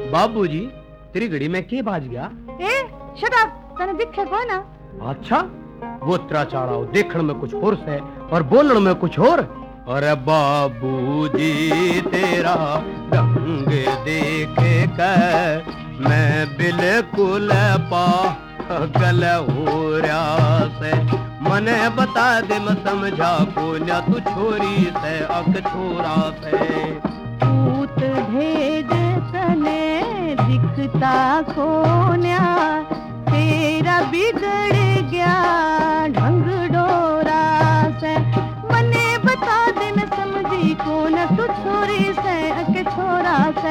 बाबूजी तेरी घड़ी में के बाज गया? ए शट अप, तने दिखे को ना? अच्छा वो तेरा चाड़ा देखण में कुछ और है और बोलण में कुछ और। अरे बाबूजी तेरा रंग देख कर मैं बिल्कुल पागल हो रहा से। मने बता दे मैं समझा को ना तू छोरी से अक छोरा से। भूत भेद तने दिखता कोन्या, तेरा बिगड़ गया ढंग डोरा से। मने बता दे न समझी को न तू छोरी से अके छोरा से।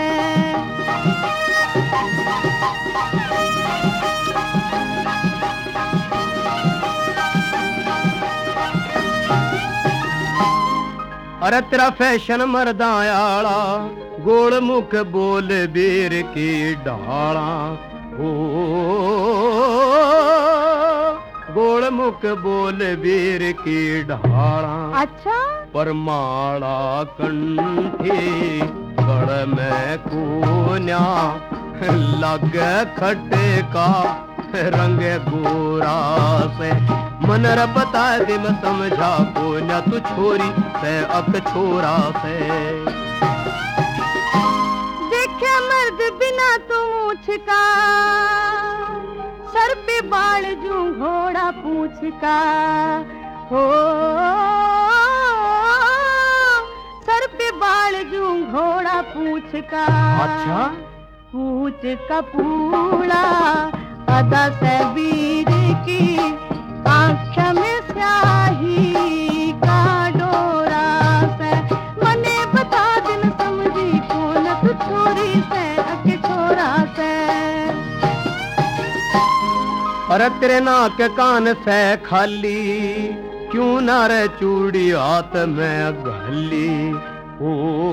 अरे तेरा फैशन मर्दायाला गोल मुख बोल बीर की डाला। ओ गोल मुख बोल बीर की ढाला। अच्छा परमाड़ा कंठी गड़ में कोन्या लग खट्टे का रंग गोरा से। मनर बता दे मैं समझा को न तू छोरी से अक छोरा से। देखे मर्द बिना तू मूछ का, सर पे बाल जू घोड़ा पूछ का। हो सर पे बाल जू घोड़ा पूछ का। अच्छा पूछ का पूड़ा अदा से वीर की, आँख में स्याही का डोरा से। मने बता दिन समझी कौन तू छोरी से अके छोरा से। अरे तेरे नाक कान से खाली क्यों ना रे चूड़ी हाथ में घली। ओ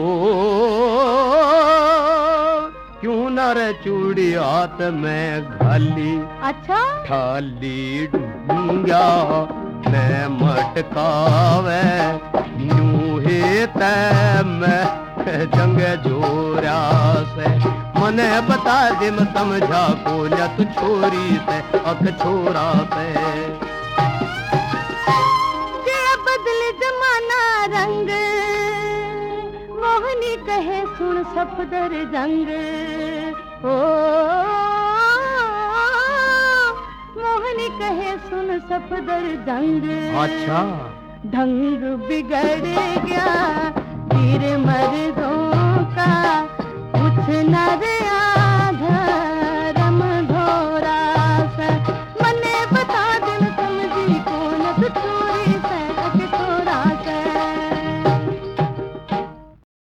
क्यों ना रे चूड़ी हाथ में घाली। अच्छा थाली डूंगा मैं मटकावे यूं ही तै मैं जंग जोरा से। मने बता दे मैं समझा को न तू छोरी से अक छोरा से। जे बदले जमाना रंग, मोहनी कहे सुन सफदर जंग। ओ मोहनी कहे सुन सफदर जंग। अच्छा ढंग बिगड़ गया वीर मर्दों का, कुछ न रे